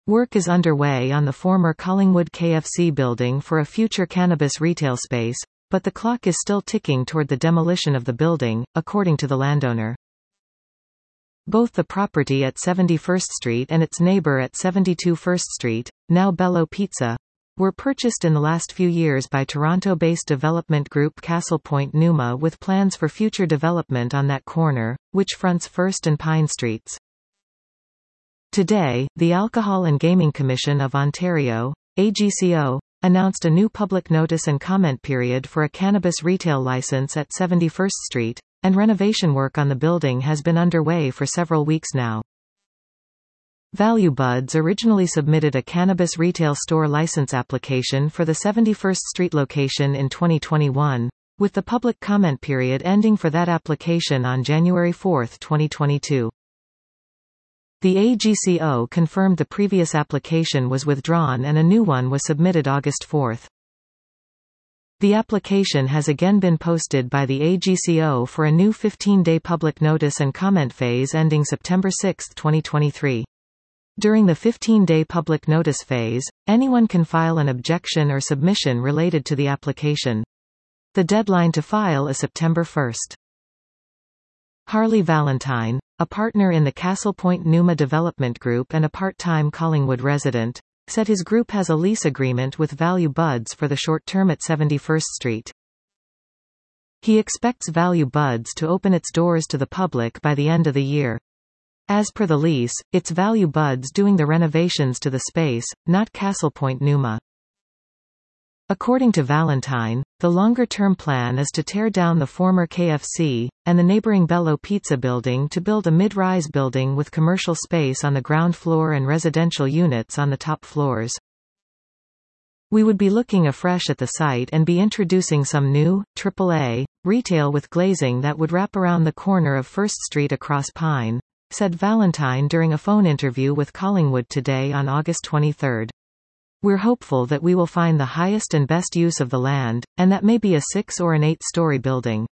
Work is underway on the former Collingwood KFC building for a future cannabis retail space, but the clock is still ticking toward the demolition of the building, according to the landowner. Both the property at 71st Street and its neighbor at 72 First Street, now Bello Pizza, were purchased in the last few years by Toronto-based development group Castle Point Numa, with plans for future development on that corner, which fronts First and Pine Streets. Today, the Alcohol and Gaming Commission of Ontario, AGCO, announced a new public notice and comment period for a cannabis retail license at 71st Street, and renovation work on the building has been underway for several weeks now. Value Buds originally submitted a cannabis retail store license application for the 71st Street location in 2021, with the public comment period ending for that application on January 4, 2022. The AGCO confirmed the previous application was withdrawn and a new one was submitted August 4. The application has again been posted by the AGCO for a new 15-day public notice and comment phase ending September 6, 2023. During the 15-day public notice phase, anyone can file an objection or submission related to the application. The deadline to file is September 1. Harley Valentine, a partner in the Castle Point Numa Development Group and a part-time Collingwood resident, said his group has a lease agreement with Value Buds for the short term at 71st Street. He expects Value Buds to open its doors to the public by the end of the year. As per the lease, it's Value Buds doing the renovations to the space, not Castle Point Numa. According to Valentine, the longer-term plan is to tear down the former KFC, and the neighboring Bello Pizza building to build a mid-rise building with commercial space on the ground floor and residential units on the top floors. We would be looking afresh at the site and be introducing some new, AAA, retail with glazing that would wrap around the corner of First Street across Pine, said Valentine during a phone interview with Collingwood Today on August 23. We're hopeful that we will find the highest and best use of the land, and that may be a 6 or an 8-story building.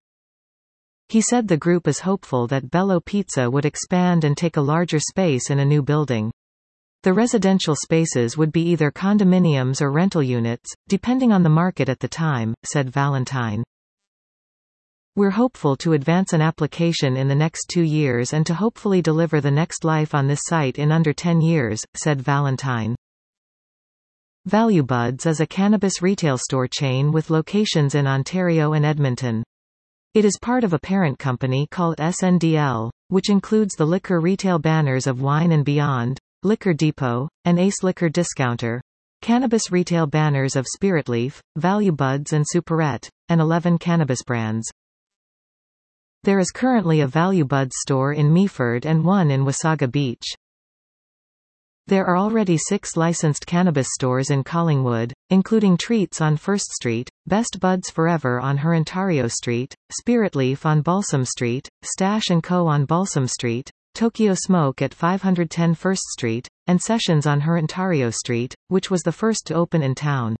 He said the group is hopeful that Bello Pizza would expand and take a larger space in a new building. The residential spaces would be either condominiums or rental units, depending on the market at the time, said Valentine. We're hopeful to advance an application in the next 2 years and to hopefully deliver the next life on this site in under 10 years, said Valentine. Value Buds is a cannabis retail store chain with locations in Ontario and Edmonton. It is part of a parent company called SNDL, which includes the liquor retail banners of Wine and Beyond, Liquor Depot, and Ace Liquor Discounter, cannabis retail banners of Spiritleaf, Value Buds and Superette, and 11 cannabis brands. There is currently a Value Buds store in Meaford and one in Wasaga Beach. There are already 6 licensed cannabis stores in Collingwood, including Treats on First Street, Best Buds Forever on Ontario Street, Spiritleaf on Balsam Street, Stash & Co. on Balsam Street, Tokyo Smoke at 510 First Street, and Sessions on Ontario Street, which was the first to open in town.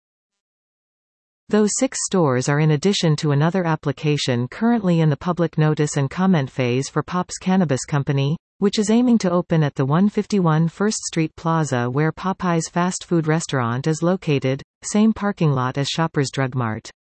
Those 6 stores are in addition to another application currently in the public notice and comment phase for Pop's Cannabis Company, which is aiming to open at the 151 First Street Plaza where Popeye's fast food restaurant is located, same parking lot as Shoppers Drug Mart.